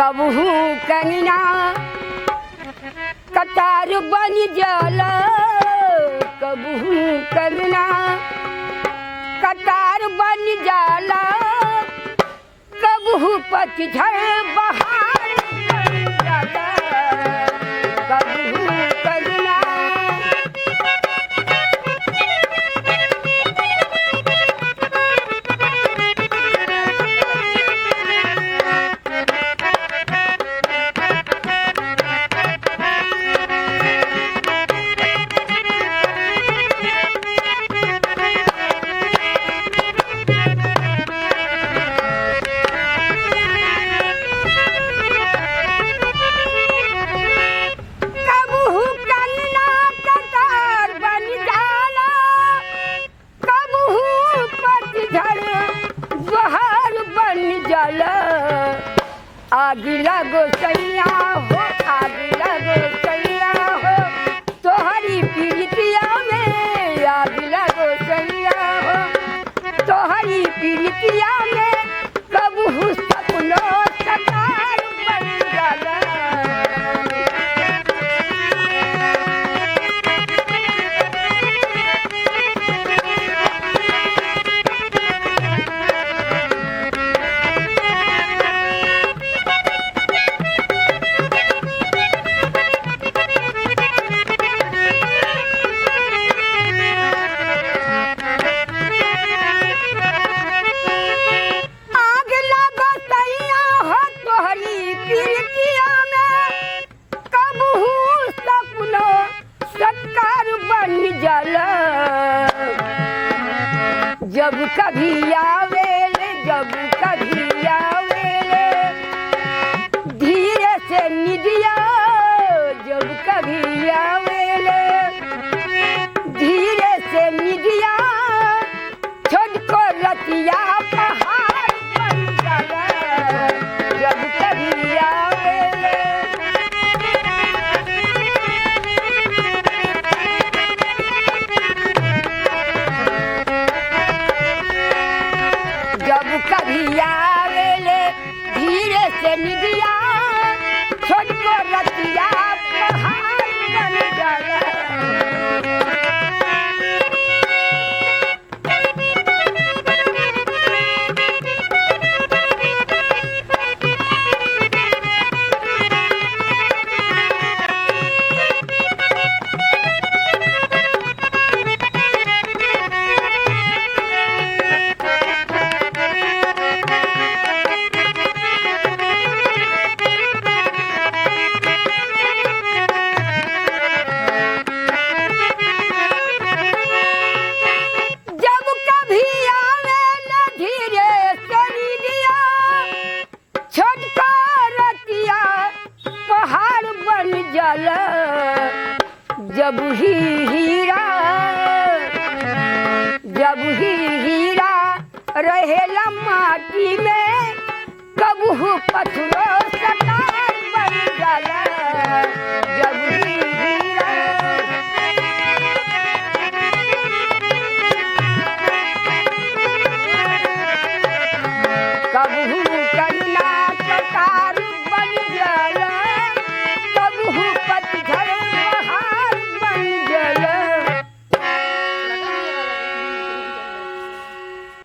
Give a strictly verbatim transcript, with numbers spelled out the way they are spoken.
कबहू कंगना कतार बन जाला, कबहू कंगना कतार बन जाला, कबहू पतझड़ बहार बन जाला, कबहू कंगना। आग लगो सैया हो, आग लगो सैया हो, तोहरी पीड़ितिया में आग लगो सैया हो, तोहरी पीड़ितिया में कबहू सपनों कतार बन जाला। जब कभी आवेले, जब कभी आवेले धीरे से निदिया, जब कभी आवेले धीरे से निदिया, छोटको रतिया पहाड़ बन जाला, जब कभी आवेले। जब कभी आवेले धीरे से निदिया, छोटको रतिया पहाड़ बन जाला। जब ही हीरा, जब ही हीरा रहेला माटी में, कबहू पत्थरों कतार बन जाला।